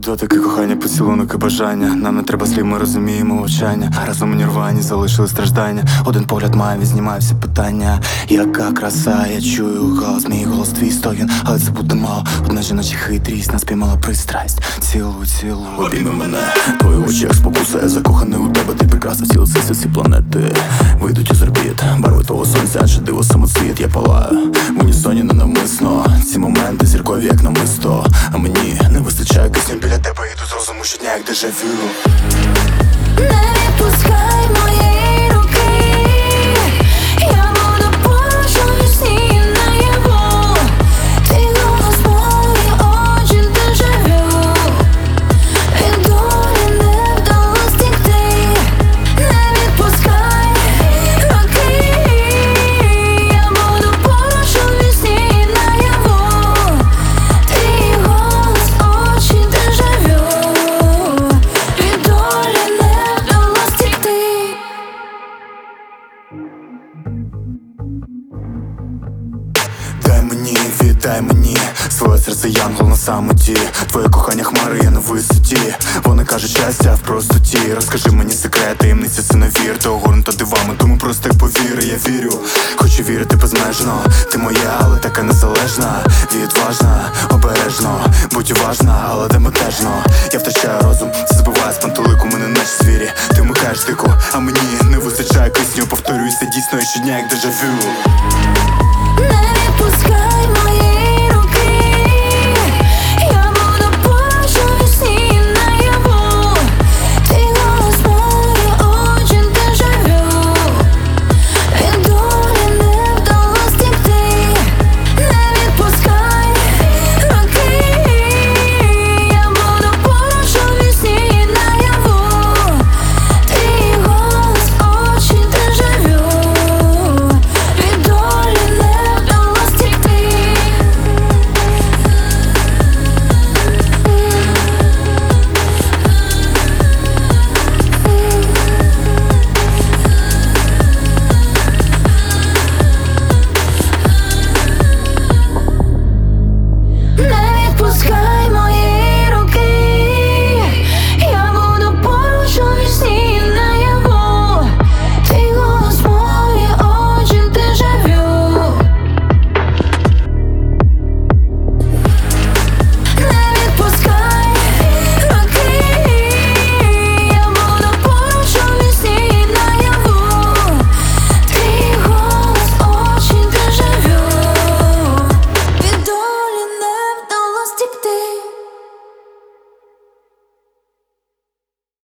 Екзотики, кохання, поцілунок і бажання. Нам не треба слів, ми розуміємо мовчання. Разом у нірвані залишили страждання. Один погляд має, знімає всі питання. Яка краса, я чую голос, мій голос, твій стогін. Але це буде мало, одна жіноча хитрість нас піймала пристрасть. Цілуй, цілуй, обійми мене. Твої очі як спокуса, я закоханий у тебе. Ти прекрасна, ціла всі планети вийдуть із орбіт. Барви твого сонця, адже диво самоцвіт. Я палаю в унісоні ненавмисно. Ці моменти зіркові як намисто. А мені не вистачає кисню біля тебе. Іду з розуму щодня як дежавю. Не відпускай моєї руки, я буду поруч у вісні наяву. Твій голос, мої очі, дежавю. Від долі не вдалось втекти. Не відпускай руки, я буду поруч у вісні наяву. Твій голос, очі, дежавю. Від долі не вдалось втекти. Дай мені, віддай мені своє серце, янгол на самоті. Твоє кохання хмари, я на висоті. Вони кажуть, щастя в простоті. Розкажи мені секрет, таємниці це не вір. Ти огорнута дивами, тому просто як повіри. Я вірю, хочу вірити безмежно. Ти моя, але така незалежна. Відважна, обережно, будь уважна, але деметежно. Я втрачаю розум, це збиває з пантелику. Мене наче звірі, ти вмикаєш дику. А мені не вистачає кисню. Повторююся дійсно і щодня як дежавю. Не відпускай